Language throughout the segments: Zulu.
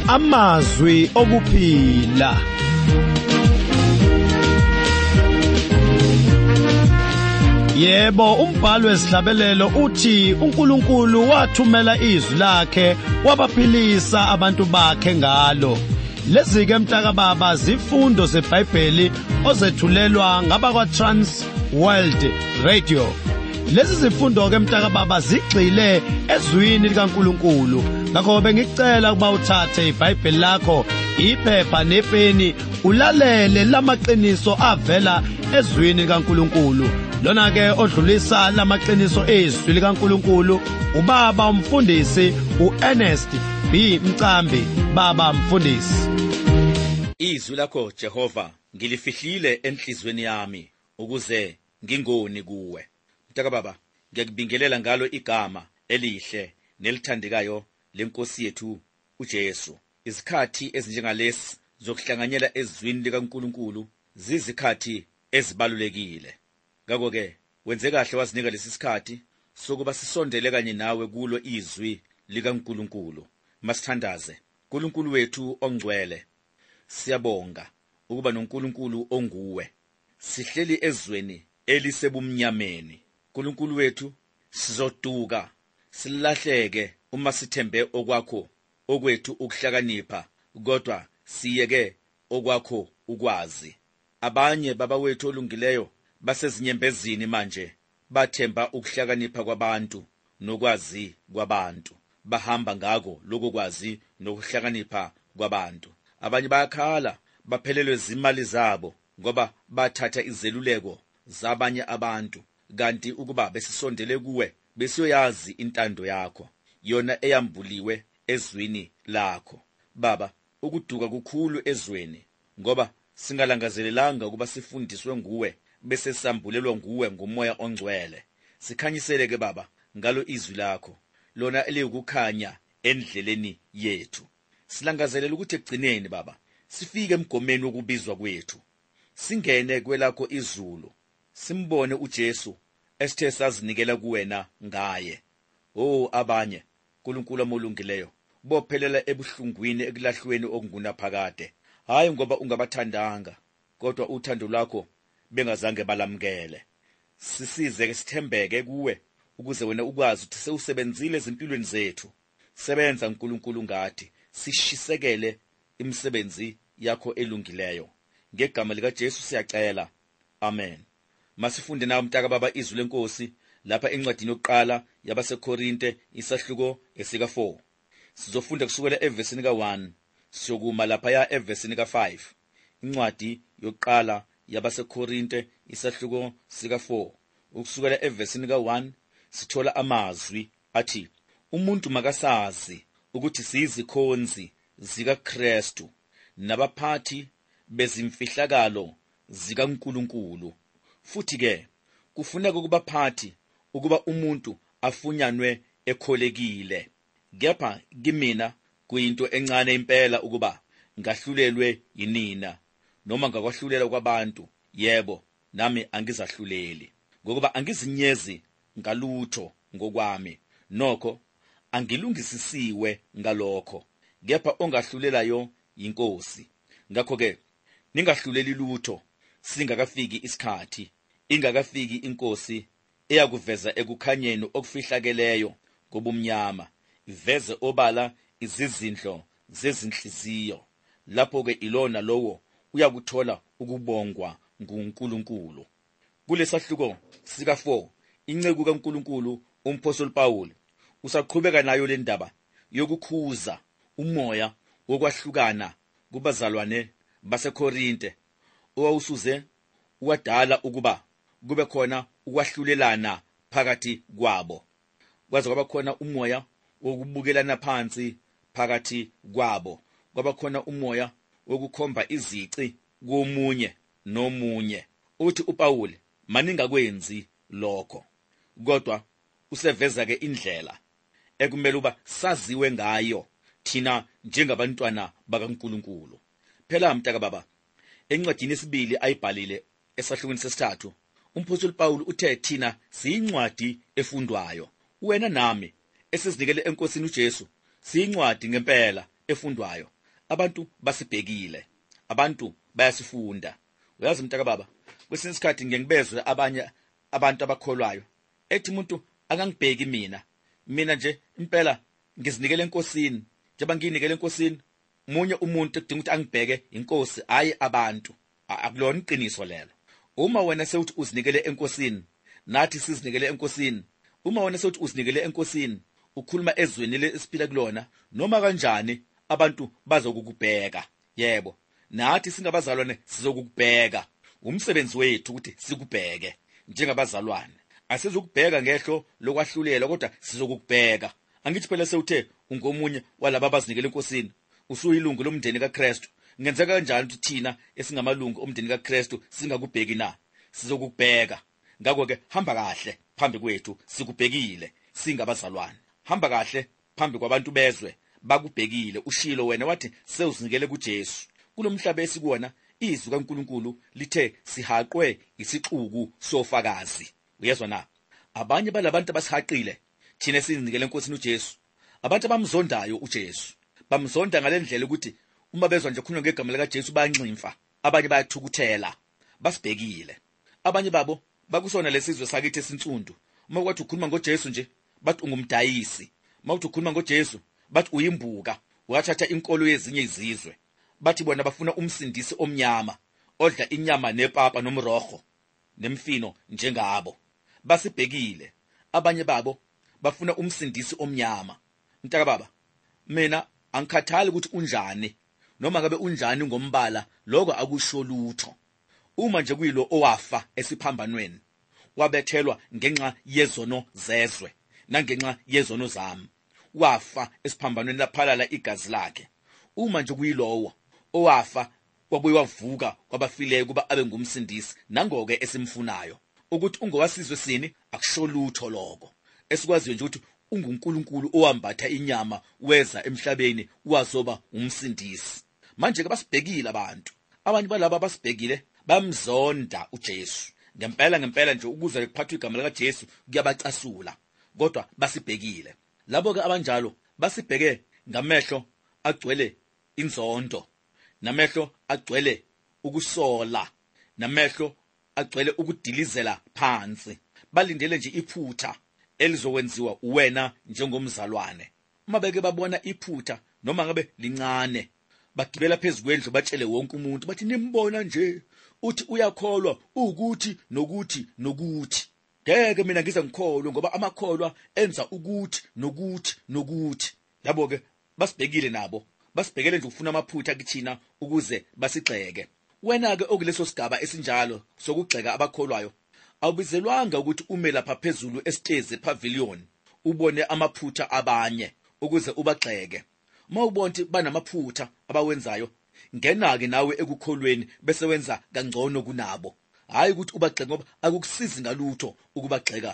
amazwi okuphila. Yebo, umbhalo wesihlabelelo uthi uNkulunkulu wathumela izwi lakhe wabaphilisa abantu bakhe ngalo. Lezi ke mtaka baba zifundo zeBhayibheli ozethulelwa ngabakwa Trans World Radio. Lezi zifundo ke mtaka baba zigxile ezwini likaNkulunkulu. Ngakho bengicela ukuba uthathe iBhayibheli lakho, iphepha nepeni, ulalele lamaqiniso avela ezwini likaNkulunkulu. Lona ke odlulisa lamaqiniso ezwi likaNkulunkulu ubaba umfundisi uErnest B Mcambi. Baba mfundisi, izwi lakho Jehova ngilifihlile enhlizweni yami ukuze ngingoni kuwe. Mtaka baba, ngiyakubingelela ngalo igama elihle nelithandekayo lenkosi yethu uJesu. Izikhathi ezinjengalesi zokuhlanganyela ezwini likaNkulunkulu zizikhathi ezibalulekile. Ngakho ke wenze kahle wazinika lesi sikhathi sokuba sisondele kanye nawe kulo izwi likaNkulunkulu. Masithandaze. Nkulunkulu wethu ongcwele, siyabonga ukuba noNkulunkulu onguwe. Sihleli ezweni elisebumnyameni. Nkulunkulu wethu, sizoduka silahleke uma sithembe okwakho okwethu ukuhlakanipha, kodwa siyeke okwakho ukwazi. Abanye baba wethu olungileyo basezinyembezini manje, bathemba ukuhlakanipha kwabantu nokwazi kwabantu, bahamba ngako lokwazi nokuhlakanipha kwabantu. Abanye bayakhala baphelelwe zimali zabo ngoba bathatha izeluleko zabanye abantu, kanti ukuba besisondele kuwe besiyoyazi intando yakho, yona eyambuliwe ezwini lakho. Baba, ukuduka kukhulu ezweni ngoba singalangazelelanga ukuba sifundiswe nguwe bese sambulelwa nguwe ngomoya ongcwele. Sikhanyisele ke baba ngalo izwi lakho, lona elikukhanya endleleni yethu. Silangazelela ukuthi egcineni baba sifike emgomeni wokubizwa kwethu, singene kwelakho izulu, simbone uJesu esithe sazinikela kuwena ngaye. Abanye Nkulunkulu amolungileyo bophelela ebuhlungwini ekulahlweni okungunaphakade, hayi ngoba ungabathandanga, kodwa uthando lwakho bengazange balamkele. Sisize ke sithembeke kuwe ukuze wena ukwazi ukuthi sewusebenzile ezimpilweni zethu. Sebenza Nkulunkulu ngathi sishisekele imisebenzi yakho elungileyo. Ngegama lika Jesu siyacela. Amen. Masifunde nawo mtaka baba izwi lenkosi lapha encwadini yokuqala yabaseKorinte isahluko esika 4. Sizofunda kusukela evesini ka1 siyokuma lapha ya evesini ka5. Incwadi yokuqala yabaseKorinte isahluko sika 4 ukusukela evesini ka1 sithola amazwi athi, umuntu makasazi ukuthi siyizikhonzi zikaKristu nabaphathi bezimfihlakalo zikaNkulunkulu. Futhi ke kufuneka ukubaphathi ukuba umuntu afunyanwe ekholekile. Kepha kimina kuyinto encane impela ukuba ngahlulelwe yinina, noma ngakwahlulela kwabantu. Yebo, nami angizahluleli, ngokuba angizinyezi ngalutho ngokwami, nokho angilungisisiwe ngalokho. Kepha ongahlulelayo yinkosi. Ngakho ke ningahluleli lutho singakafiki isikhathi, ingakafiki inkosi eyakuveza ekukhanyeni okufihlakeleyo ngobumnyama, iveze obala izizindlo zezinhliziyo. Lapho ke ilona lowo uyakuthola ukubongwa nguNkulunkulu. Kulesahluko sika 4 inceku kaNkulunkulu umpostoli Paul usaqhubeka nayo le ndaba yokukhuza umoya wokwahlukana kubazalwane baseKorinte owawusuze wadala ukuba kube khona ukwahlulelana phakathi kwabo, kwaze kwaba khona umoya wokubukelana phansi phakathi kwabo, kwaba khona umoya wokukhomba izici komunye nomunye. Uthi uPaul maningakwenzi lokho, kodwa useveza ke indlela ekumele uba saziwe ngayo thina njengabantwana bakaNkulunkulu. Phela mtaka baba, encwadini yesibili ayibhalile esahlukweni sesithathu, umpostoli Paul uthe thina siyincwadi efundwayo. Wena nami esizinikele enkosini uJesu siyincwadi ngempela efundwayo. abantu basibhekile, abantu bayasifunda. Uyazi mntaka baba, kwesinye isikhathi ngiyengibezwe abanye abantu abakholwayo ethi umuntu akangibheki mina nje impela ngizinikele enkosini, njengoba ngiyinikele enkosini, munye umuntu edinga ukuthi angibheke inkosi hayi abantu. Akulona iqiniso lelo. Uma wena sewuthi uzinikele enkosini, nathi sizinikele enkosini, uma wena sewuthi uzinikele enkosini, ukhuluma ezweni lesiphila kulona, noma kanjani abantu bazokukubheka. Yebo, nathi singabazalwane sizokukubheka. Umsebenzi wethu ukuthi sikubheke njengabazalwane. Asizokubheka ngehlo lokwahlulela, kodwa sizokubheka. Angithi phela sewuthe ungomunye walabo abazinikele enkosini, usuyilungu lomndeni kaKristu. Ngenzeka kanjani ukuthi thina esingamalungu omndeni kaKristu singakubheki na? Sizokubheka. Ngakho ke hamba kahle phambi kwethu sikubhekile singabazalwane. Hamba kahle phambi kwabantu bezwe bakubhekile. Ushilo wena wathi sewuzinikele kuJesu. Kulomhlaba esikuwona izwi kaNkulunkulu lithe sihaqwe isixuku sofakazi. Uyezwa na? Abanye balabantu abasihaqile thina sizinikele enkosini uJesu. Abantu abamzondayo uJesu. Bamzonda ngalendlela ukuthi uma bezwa nje khulunywa ngegama lika Jesu bayanximfa, abanye bayathukuthela, basibhekile. Abanye babo bakusona lesizwe sakithi esinsundu. Uma kwathi ukhuluma ngoJesu nje bathi ungumdayisi. Uma uthi ukhuluma ngoJesu bathi uyimbuka, uyathatha inkolo yezinye izizwe. Bathi bona bafuna umsindisi omnyama, odla inyama nepapa nomrogo nemfino njengabo. Basibhekile. Abanye babo bafuna umsindisi omnyama. Mntaka baba, mina angikhathali ukuthi unjani, noma ngabe unjani ngombala, lokho akusho lutho. Uma nje kuyilo owafa esiphambanweni, wabethelwa ngenxa yezono zezwe nangenxa yezono zami, wafa esiphambanweni laphalala igazi lakhe. Uma nje kuyilowo owafa kwabuye wavuka kwabafileyo kuba abe ngumsindisi, nangoke esimfunayo ukuthi ungowasizwe sini, akusho lutho lokho. Esikwaziyo nje ukuthi unguNkulunkulu owambatha inyama weza emhlabeni wazoba umsindisi. Manje ke basibhekile abantu. Abanye balabo basibhekile bamzonda uJesu. Ngempela nje ukuze kuphathwe igama lika Jesu kuyabacasula, kodwa basibhekile. Labo ke abanjalo basibheke ngamehlo agcwele inzondo, namehlo agcwele ukusola, namehlo agcwele ukudilizela phansi. Balindele nje iphutha elizokwenziwa uwena njengomzalwane. Uma beke babona iphutha noma ngabe lincane, bagibela phezulu kwendlu batshele wonke umuntu bathi nimbona nje uthi uyakholwa ukuthi nokuthi nokuthi. Ngeke mina ngize ngikholwe ngoba amakholwa enza ukuthi nokuthi nokuthi. Yabo ke basibhekile nabo, basibhekele nje ukufuna amaphutha kithina ukuze basigxeke. Wena ke okuleso sigaba esinjalo sokugxeka abakholwayo, awubizelwanga ukuthi ume lapha phezulu esitezi pavilion ubone amaphutha abanye ukuze ubagxeke. Mawubona banamaphutha abawenzayo, ngena-ke nawe ekukholweni bese wenza kangcono kunabo. Hayi ukuthi ubagxeke ngoba akukusizi ngalutho ukubagxeka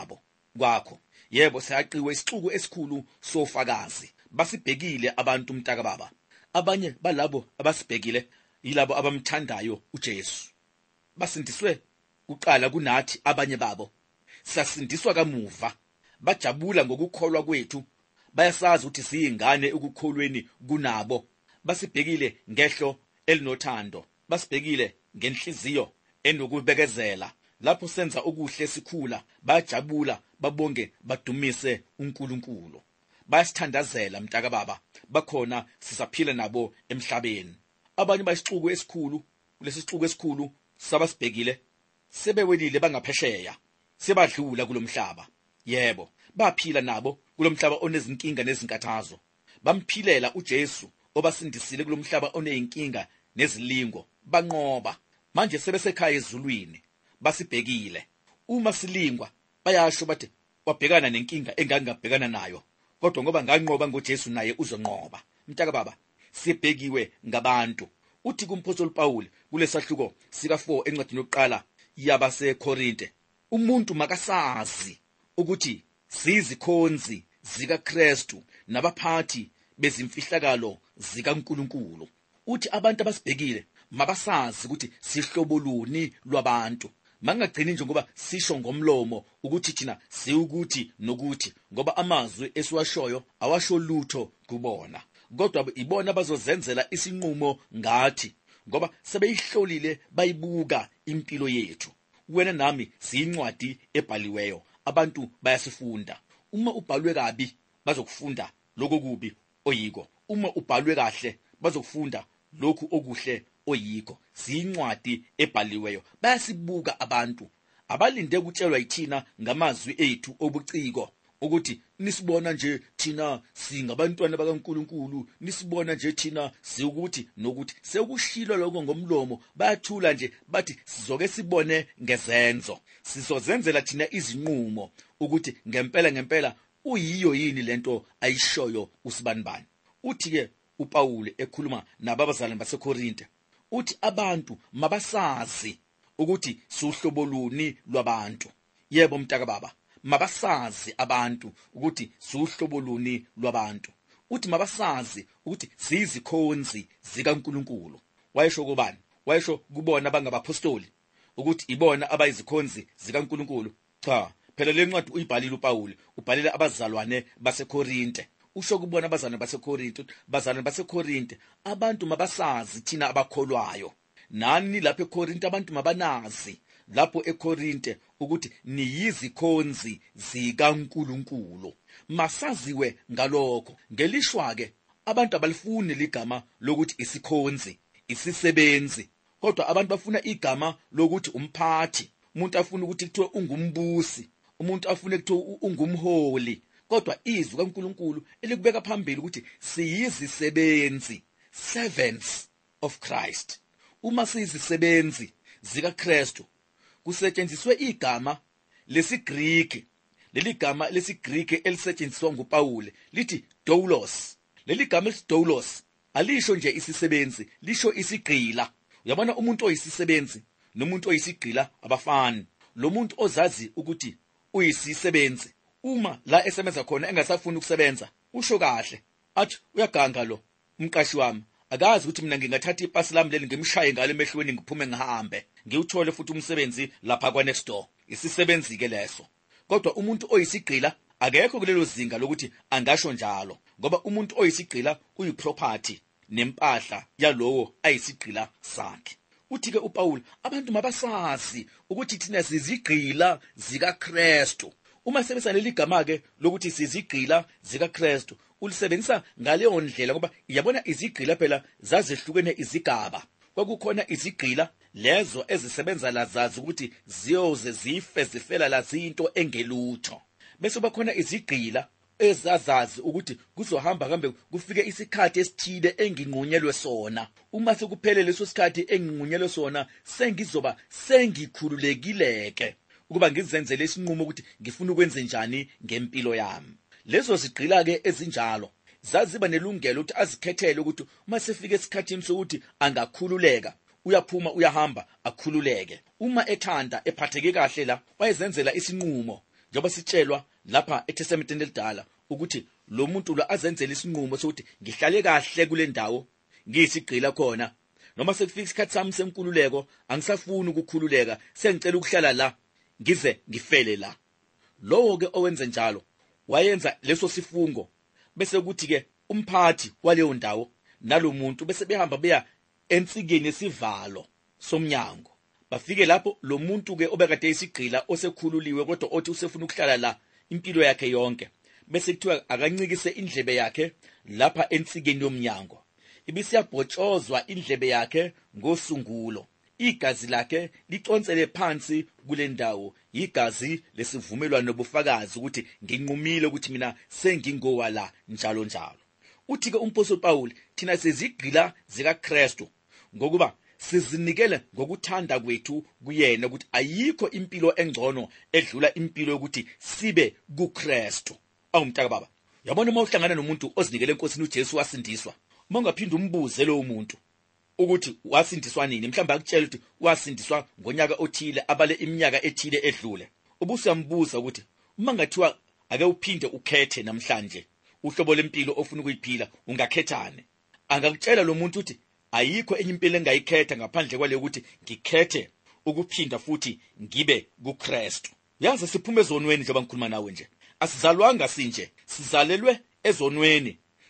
kwakho. Yebo, siyaqiwe isixuku esikhulu sofakazi. Basibhekile abantu mntaka baba. Abanye balabo abasibhekile yilabo abamthandayo uJesu. Basindiswe kuqala kunathi abanye babo. Sasindiswa kamuva. Bajabula ngokukholwa kwethu. Bayasazi ukuthi siyingane ekukholweni kunabo. Basibhekile ngehlo elinothando. Basibhekile ngenhliziyo enokubekezela. Lapho senza okuhle sikhula, bayajabula, babonge, badumise uNkulunkulu. Bayasithandazela mntaka baba. Bakhona sisaphila nabo emhlabeni. Abanye bayisixuku esikhulu, kulesi sixuku esikhulu sabasibhekile sebewelile bangaphesheya, sebadlula kulomhlaba. Yebo, baphila nabo kulomhlaba onezinkinga nezinkathazo. Bamphilela uJesu obasindisile kulomhlaba oneyinkinga nezilingo, banqoba. Manje sebesekhaya ezulwini, basibhekile. Uma silingwa bayasho bathi wabhekana nenkinga engangabhekana nayo, kodwa ngoba nganqoba ngoJesu naye uzonqoba. Mntaka baba, sibhekiwe ngabantu. Uthi kumpostoli Paul kulesahluko sika 4 encwadini yokuqala yabaseKorinte, umuntu makasazi ukuthi sizikhonzi zikaKristu nabaphathi bezimfihlakalo zikaNkulunkulu. Uthi abantu abasibhekile mabasazi ukuthi sihlobo luni lwabantu. Mangagcini nje ngoba sisho ngomlomo ukuthi thina siukuthi nokuthi, ngoba amazwi esiwashoyo awasho lutho kubona. kodwa ibona bazozenzela isinqumo ngathi, ngoba sebeyihlolile bayibuka impilo yethu. Wena nami siyincwadi ebhaliweyo, abantu bayasifunda. Uma ubhalwe kabi bazokufunda lokho kubi oyiko, uma ubhalwe kahle bazokufunda lokhu okuhle oyiko. Siyincwadi ebhaliweyo, bayasibuka abantu. Abalinde ukutshelwa yithina ngamazwi ethu obuciko ukuthi nisibona nje thina singabantwana bakaNkulunkulu, nisibona nje thina sikuthi nokuthi. Sekushilo lokho ngomlomo, bayathula nje bathi sizoke sibone ngezenzo. Sizozenzela thina izinqumo ukuthi ngempela uyiyo yini lento ayishoyo usibanibani. Uthi-ke uPawulu ekhuluma nababazalwane baseKorinte, uthi abantu mabasazi ukuthi suhlobo luni lwabantu. Yebo mntaka baba, mabasazi abantu ukuthi suhlobo luni lwabantu. Uthi mabasazi ukuthi siyizikhonzi zikaNkulunkulu. Wayesho kubani? Wayesho kubona abangabapostoli ukuthi ibona abayizikhonzi zikaNkulunkulu? Cha, phela le ncwadi uyibhalile uPawulu, ubhalile abazalwane baseKorinte. Usho kubona abazalwane baseKorinte, bazalwane baseKorinte, abantu mabasazi thina abakholwayo. Nani lapho eKorinte abantu mabanazi lapho eKorinte ukuthi niyizikhonzi zikaNkulunkulu. Masaziwe ngalokho. Ngelishwa-ke abantu abalifuni ligama lokuthi isikhonzi, isisebenzi, kodwa abantu bafuna igama lokuthi umphathi. Umuntu afuna ukuthi kuthiwe ungumbusi, umuntu afuna kuthiwe ungumholi. Kodwa izwi kaNkulunkulu elikubeka phambili ukuthi siyizisebenzi, servants of Christ. Uma siyizisebenzi zikaKristu, kusetshenziswe igama lesiGriki. Leli gama lesiGriki elisetshenziswa nguPawulu lithi doulos. Leli gama doulos alisho nje isisebenzi, lisho isigqila. Uyabona, umuntu oyisisebenzi nomuntu oyisigqila abafani. Lo muntu ozazi ukuthi uyisisebenzi, uma la esebenza khona engasafuni ukusebenza, usho kahle athi uyaganga lo umqashi wami, akazi ukuthi mina ngingathatha ipasi lami leli ngimshaye ngalo emehlweni ngiphume ngihambe ngiwuthole futhi umsebenzi lapha kwa next door. Isisebenzi ke leso. Kodwa umuntu oyisigqila akekho kulelo zinga lokuthi angasho njalo, ngoba umuntu oyisigqila uyiproperty nempahla yalowo ayisigqila sakhe. Uthi-ke uPawulu, abantu mabasazi ukuthi thina sizigqila zikaKristu. Uma sebenzisa leli gama-ke lokuthi sizigqila zikaKristu, ulisebenzisa ngaleyo ndlela ngoba yabona izigqila phela zazehlukene izigaba. Kwakukhona izigqila lezo ezisebenza lazazi ukuthi ziyoze zife zifela lazinto engelutho. Bese bakhona izigqila ezazazi ukuthi kuzohamba kambe kufike isikhathi esithile enginqunyelwe sona. Uma sekuphele leso sikhathi enginqunyelwe sona, sengizoba sengikhululekileke ukuba ngizenzele isinqumo ukuthi ngifuna ukwenza njani ngempilo yami. Lezo zigqila-ke ezinjalo zaziba nelungelo ukuthi azikhethele ukuthi uma sefike esikhathini sokuthi angakhululeka, uyaphuma uyahamba akhululeke. Uma ethanda ephatheke kahle la, wayezenzela isinqumo njengoba sitshelwa lapha eTestamenteni elidala ukuthi lo muntu lo azenzele isinqumo sokuthi ngihlale kahle kule ndawo ngiyisigqila khona, noma sekufika isikhathi sami senkululeko angisafuni ukukhululeka, sengicela ukuhlala la ngize ngifele la. Lowo ke owenze njalo wayenza leso sifungo, bese kuthi ke umphathi waleyo ndawo nalomuntu bese behamba beya ensikeni esivalo somnyango. Bafike lapho lo muntu ke obekade isigqila osekhululiwe kodwa othi usefuna ukuhlala la impilo yakhe yonke, bese kuthiwa akancikise indlebe yakhe lapha ensikeni yomnyango. Ibisiyabhotshozwa indlebe yakhe ngosungulo, igazi lakhe liconsele phansi kule ndawo, igazi lesivumelwano nobufakazi ukuthi nginqumile ukuthi mina sengingowala njalo njalo. Uthi ke umpostoli Pawulu, thina sizigqila zikaKristu ngokuba sizinikele ngokuthanda kwethu kuyena, ukuthi ayikho impilo engcono edlula impilo yokuthi sibe kuKristu. Awumntaka baba, yabona uma uhlangana nomuntu ozinikele enkosini uJesu wasindiswa, uma ungaphinda umbuze lo muntu ukuthi wasindiswa nini, mhlawumbe akutshela ukuthi wasindiswa ngonyaka othile abale iminyaka ethile edlule, ubusuyambuza ukuthi uma ngathiwa ake uphinde ukhethe namhlanje uhlobo lempilo ofuna ukuyiphila ungakhethane, angakutshela lo muntu ukuthi ayikho enye impilo engayikhetha ngaphandle kwale ukuthi ngikhethe ukuphinda futhi ngibe kuKristu. Yazi siphume ezonweni njengoba ngikhuluma nawe nje, asizalwanga sinje, sizalelwe ezonweni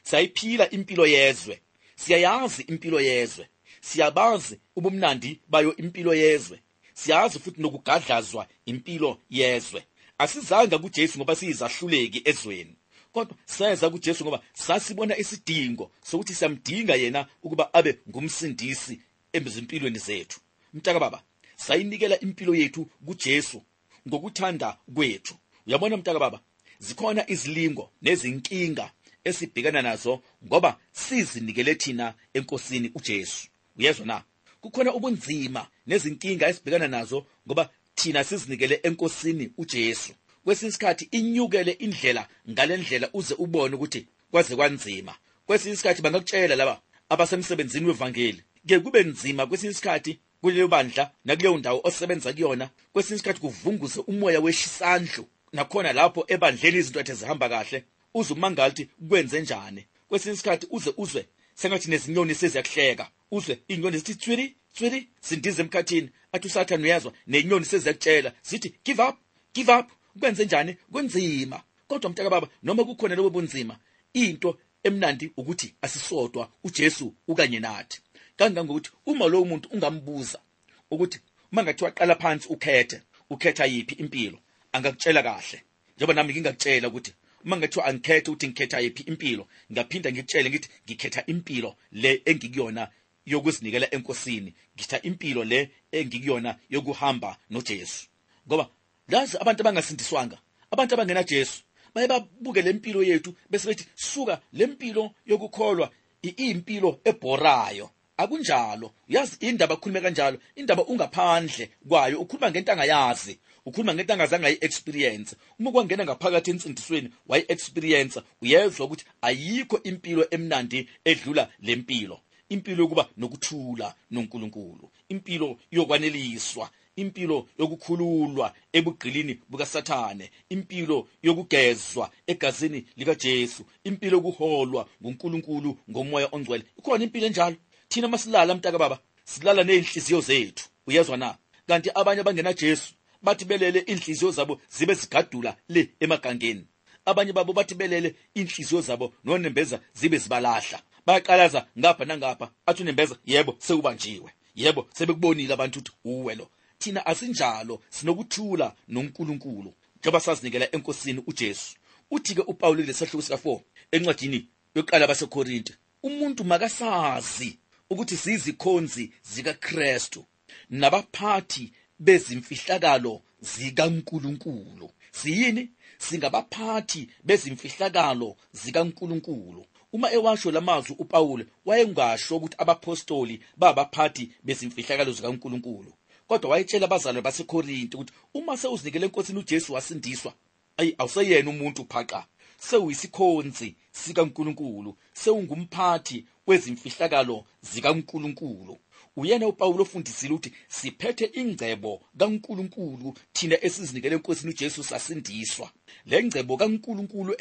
sayiphila impilo yezwe, siyayazi impilo yezwe, siyabazi ubumnandi bayo impilo yezwe, siyazi futhi nokugadlazwa impilo yezwe. Asizanga kuJesu ngoba siyizahluleki ezweni, kodwa seza kuJesu ngoba sasibona isidingo sokuthi siyamdinga yena ukuba abe ngumsindisi ezimpilweni zethu. Mntaka baba, sayinikela impilo yethu kuJesu ngokuthanda kwethu. Uyabona mntaka baba, zikhona izilingo nezinkinga esibhekana nazo ngoba sizinikele thina enkosini uJesu. Uyezwa na? Kukhona ubunzima nezinkinga esibhekana nazo ngoba thina sizinikele enkosini uJesu. Kwesinye isikhathi inyukele indlela ngalendlela uze ubone ukuthi kwaze kwanzima. Kwesinye isikhathi bangakutshela laba abasemsebenzini wevangeli, ke kube nzima kwesinye isikhathi kuleyo bandla nakuleyo ndawo osebenza kuyona. Kwesinye isikhathi kuvunguze umoya weshisandlo, nakhona lapho ebandleni izinto ethe zihamba kahle uzumangala ukuthi kwenze njani. Kwesinye isikhathi uzwe sengathi nezinyoni seziyakuhleka, uzwe inyoni zithi tswiri tswiri sindize emkhathini, athi uSathane uyezwa nenyoni seziyakutshela zithi give up, kwenze njani, kunzima. Kodwa mntaka baba, noma kukhona lobo bunzima, into emnandi ukuthi asisodwa uJesu ukanye nathi. Kangangokuthi uma lo muntu ungambuza ukuthi mangathi waqala phansi ukhetha yipi impilo, angakutshela kahle. Njengoba nami ngingakutshela ukuthi mangathi angikhethe ukuthi ngikhetha yipi impilo, ngaphinda ngikutshele ngithi ngikhetha impilo le engikuyona yokuzinikela enkosini, ngikhetha impilo le engikuyona yokuhamba noJesu. Ngoba lazi abantu abangasindiswanga, abantu abangena Jesu, baye babuke lempilo yethu bese bethi suka lempilo yokukholwa impilo ebhorayo. Akunjalo. Yazi indaba khuluma kanjalo, indaba ungaphandle kwayo, ukhuluma ngento angayazi, ukhuluma ngento angazange ayi-experience. Uma kwangena ngaphakathi ensindisweni wayi-experience, uyezwa ukuthi ayikho impilo emnandi edlula lempilo. Impilo yokuba nokuthula noNkulunkulu, impilo yokwaneliswa, impilo yokukhululwa ebugqilini bukaSathane, impilo yokugezwa egazini likaJesu, impilo yokuholwa nguNkulunkulu ngomoya ongcwele. Ikhona impilo enjalo. Thina masilala mntaka baba, silala nezinhliziyo zethu. Uyezwa na? Kanti abanye abangena Jesu bathi belele inhliziyo zabo zibe zigadula le emagangeni. Abanye babo bathi belele inhliziyo zabo nonembeza zibe zibalahla. Bayaqalaza ngapha nangapha, athi unembeza yebo sewubanjiwe, yebo sebekubonile abantu ukuthi uwe lo. Thina asinjalo, sinokuthula noNkulunkulu njengoba sazinikela enkosini uJesu. Uthi-ke uPawulu lesahluko sika-4 encwadini yokuqala baseKorinte, umuntu makasazi ukuthi sizikhonzi zikaKristu nabaphathi bezimfihlakalo zikaNkulunkulu. Siyini? Singabaphathi bezimfihlakalo zikaNkulunkulu. Uma ewasho lamazwi uPawulu wayengasho ukuthi abapostoli babaphathi bezimfihlakalo zikaNkulunkulu, kodwa wayetshela abazalwane baseKorinte ukuthi uma sewuzinikele enkosini uJesu wasindiswa, awuseyena umuntu phaqa, sewuyisikhonzi sikaNkulunkulu, sewungumphathi wezimfihlakalo zikaNkulunkulu. Uyena uPawulu ofundisile ukuthi siphethe ingcebo kaNkulunkulu thina esizinikele enkosini uJesu sasindiswa. Le ngcebo kaNkulunkulu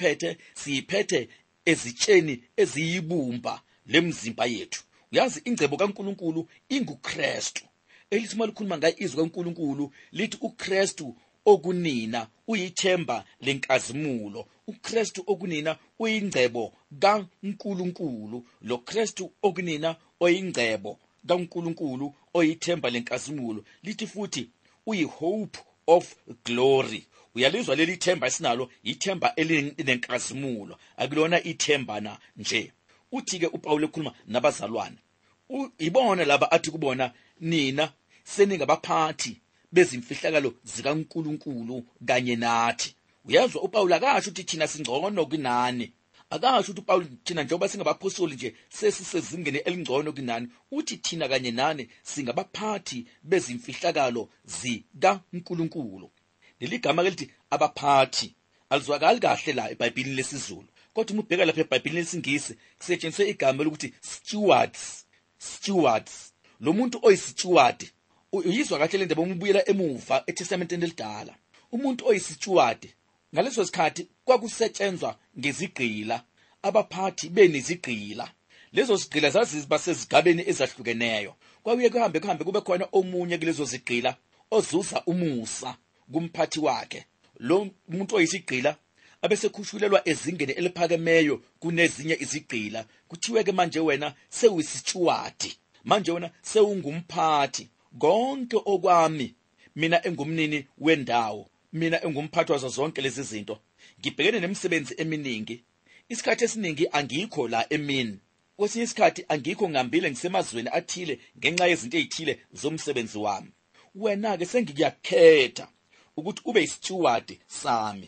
siyiphethe ezitsheni eziyibumba lemzimba yethu. Uyazi ingcebo kaNkulunkulu inguKristu. Elithi malikhuluma ngayo izwi kaNkulunkulu lithi uKristu okunina uyithemba lenkazimulo. uKristu okunina uyingcebo kaNkulunkulu. Lo Kristu okunina oyingcebo kaNkulunkulu oyithemba lenkazimulo. Lithi futhi uyihope of glory. Uyalizwa leli themba esinalo, ithemba elinenkazimulo, akulona ithemba nje. Uthi-ke uPawulu ekhuluma nabazalwane, ibona laba athi kubona nina seningabaphathi bezimfihlakalo zikaNkulunkulu kanye nathi. Uyezwa uPawulu akasho ukuthi thina singcono kunani, akasho ukuthi uPawulu thina njengoba singabapostoli nje sesisezingeni elingcono kunani. Uthi thina kanye nani singabaphathi bezimfihlakalo zikaNkulunkulu. Leli gama lithi abaphathi alizwakali kahle la eBhayibhelini lesizulu, kodwa uma ubheka lapha eBhayibhelini lesingisi kusetshenziswe igama lokuthi stewards. Lo muntu oyissteward uyizwa kahle le ndaba uma ubuyela emuva eTestamenteni elidala. Umuntu oyissteward ngaleso sikhathi kwakusetshenzwa ngezigqila, abaphathi benezigqila. Lezo zigqila zaziba sezigabeni ezahlukeneyo. Kwakuye kuhambe kube khona omunye kulezo zigqila ozuza umusa kumphathi wakhe. Lo muntu oyisigqila abesekhushulelwa ezingeni eliphakemeyo kunezinye izigqila. Kuthiwe ke manje wena sewuyisitshwadi, manje wena sewungumphathi. Konke okwami mina engumnini wendawo, mina engumphathi wazo zonke lezi zinto, ngibhekene nemisebenzi eminingi. Isikhathi esiningi angikho la emini, kwesinye isikhathi angikho ngambile ngisemazweni athile ngenxa yezinto ezithile zomsebenzi wami. Wena ke sengikuyakhetha ukuthi ube isitshwadi sami.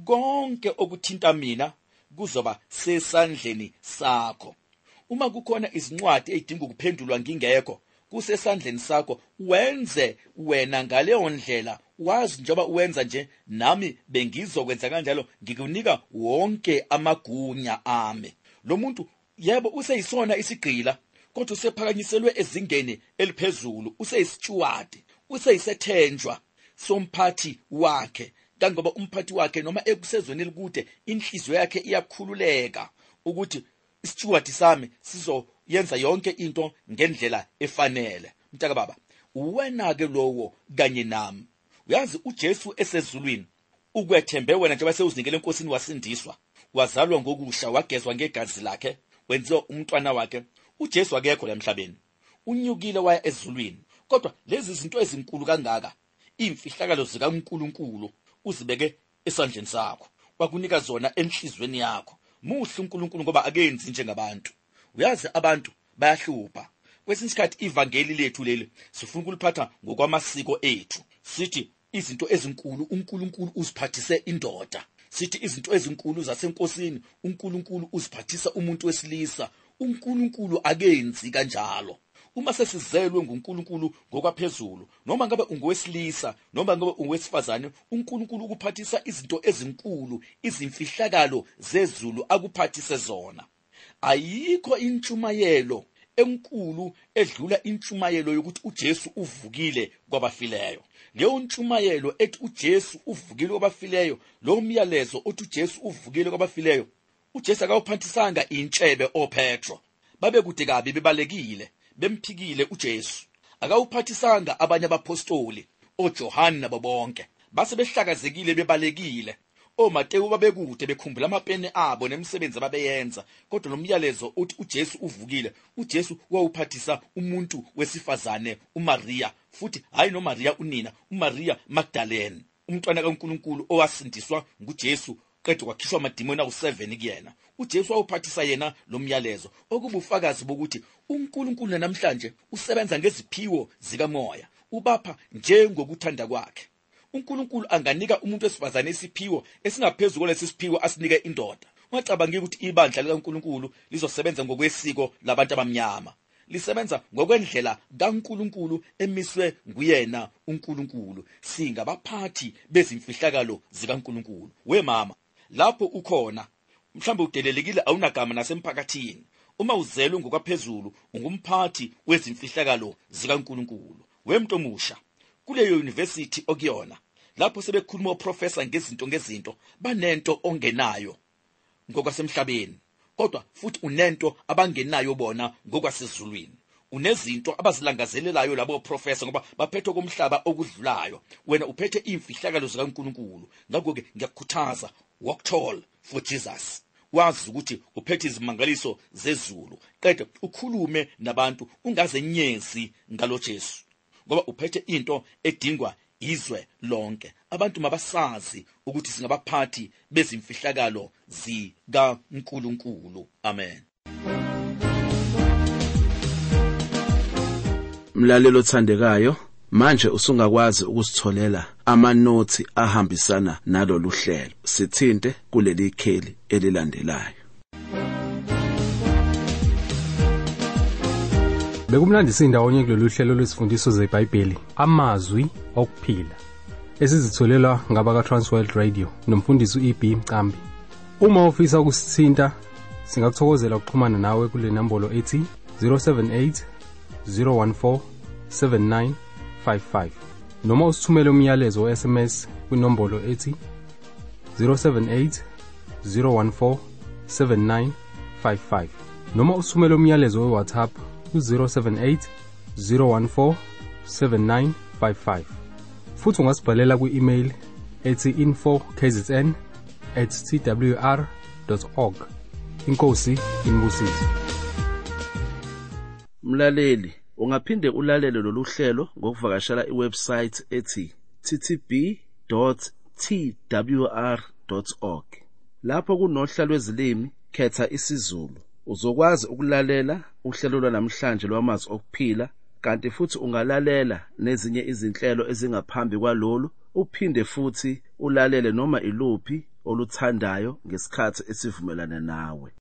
Konke okuthinta mina kuzoba sesandleni sakho. Uma kukhona izincwadi ezidinga ukuphendulwa ngingekho, kusesandleni sakho. Wenze wena ngaleyo ndlela, wazi njengoba uwenza nje, nami bengizokwenza kanjalo, ngikunika wonke amagunya ami. Lo muntu yebo useyisona isigqila, kodwa usephakanyiselwe ezingeni eliphezulu, useyisitshwadi, useyisethenjwa somphathi wakhe. Kangoba umphathi wakhe noma ekusezweni elikude, inhliziyo yakhe iyakhululeka ukuthi isitshwadi sami sizoyenza yonke into ngendlela efanele. Mntaka baba, wena ke lowo kanye nami, uyazi uJesu esezulwini ukwethembe wena njengoba sewuzinikele enkosini, wasindiswa, wazalwa ngokusha, wagezwa ngegazi lakhe, wenziwa umntwana wakhe. uJesu akekho la emhlabeni, unyukile waya ezulwini. Kodwa lezi zinto ezinkulu kangaka, imfihlakalo zikaNkulunkulu, uzibeke esandleni sakho, wakunika zona enhlizweni yakho. Muhle uNkulunkulu ngoba akenzi njengabantu. Uyazi abantu bayahlupha. Kwesinye isikhathi ivangeli lethu leli sifuna ukuliphatha ngokwamasiko ethu. Sithi izinto ezinkulu uNkulunkulu uziphathise indoda. Sithi izinto ezinkulu zasenkosini uNkulunkulu uziphathisa umuntu wesilisa. uNkulunkulu akenzi kanjalo. Uma sesizelwe nguNkulunkulu ngokwaphezulu, noma ngabe ungowesilisa noma ngabe ungowesifazane, uNkulunkulu ukuphathisa izinto ezinkulu, izimfihlakalo zezulu akuphathise zona. Ayikho intshumayelo enkulu edlula intshumayelo yokuthi uJesu uvukile kwabafileyo. Leyo ntshumayelo ethi uJesu uvukile kwabafileyo, lo myalezo othi uJesu uvukile kwabafileyo, uJesu akawuphathisanga intshebe oPetro, babekude kabi bebalekile, bemphikile uJesu. Akawuphathisanga abanye abapostoli, oJohane nabo bonke, base behlakazekile bebalekile. OMateyu babekude bekhumbula amapene abo nemisebenzi ababeyenza. Kodwa nomyalezo uthi uJesu uvukile, uJesu wawuphathisa umuntu wesifazane, uMaria, futhi hayi noMaria unina, uMaria Magdalene, umntwana kaNkulunkulu owasindiswa nguJesu qedwe kwakhishwa amadimoni awu7 kuyena. uJesu wawuphathisa yena lo myalezo, okubufakazi bokuthi uNkulunkulu namhlanje usebenza ngeziphiwo zikamoya, ubapha njengokuthanda kwakhe. uNkulunkulu anganika umuntu wesifazane isiphiwo esingaphezulu kwalesi siphiwo asinike indoda. Ungacabangi ukuthi ibandla likaNkulunkulu lizosebenza ngokwesiko labantu abamnyama. Lisebenza ngokwendlela kaNkulunkulu emiswe nguyena uNkulunkulu. Singabaphathi bezimfihlakalo zikaNkulunkulu. We mama, lapho ukhona, mhlawumbe udelelekile, awunagama nasemphakathini, uma uzelwe ngokwaphezulu, ungumphathi wezimfihlakalo zikaNkulunkulu. We muntu omusha, kuleyo university okuyona, lapho sebekhuluma oprofessor ngezinto banento ongenayo ngokwasemhlabeni, kodwa futhi unento abangenayo bona ngokwasezulwini. Unezinto abazilangazelelayo labo professor ngoba baphethe komhlaba okudlulayo. Wena uphethe imfihlakalo zikaNkulunkulu. Ngakho-ke ngiyakukhuthaza, walk tall for Jesus. Wazi ukuthi uphethe izimangaliso zezulu, qede ukhulume nabantu, ungaze nyezi ngalo Jesu, ngoba uphethe into edingwa izwe lonke. Abantu mabasazi ukuthi singabaphathi bezimfihlakalo zikaNkulunkulu. Amen. Mlalelo othandekayo, manje usungakwazi ukusitholela amanothi ahambisana nalolu hlelo. Sithinte kuleli kheli elilandelayo. Bekumnandi sindawonye kulolu hlelo lwesifundiso zeBhayibheli, amazwi okuphila, esizitholela ngabaka Transworld Radio nomfundisi uEB Mcambi. Uma ufisa ukusithinta, singakuthokozela ukuxhumana nawe kule nombolo ethi 078 014 7955, noma usithumele umyalezo weSMS kwinombolo ethi 078 014 7955, noma usithumele umyalezo weWhatsApp ku-078 014 7955. Futhi ungasibhalela kwi-email ethi info@kzn info@twr.org. Inkosi inibusise. Mlaleli, ungaphinde ulalele lolu hlelo ngokuvakashela iwebsite ethi ttb.twr.org. Lapho kunohla lwezilimi, khetha isiZulu. Uzokwazi ukulalela uhlelo lwanamhlanje lwamazwi okuphila, kanti futhi ungalalela nezinye izinhlelo ezingaphambi kwalolu, uphinde futhi ulalele noma iluphi oluthandayo ngesikhathi esivumelana nawe.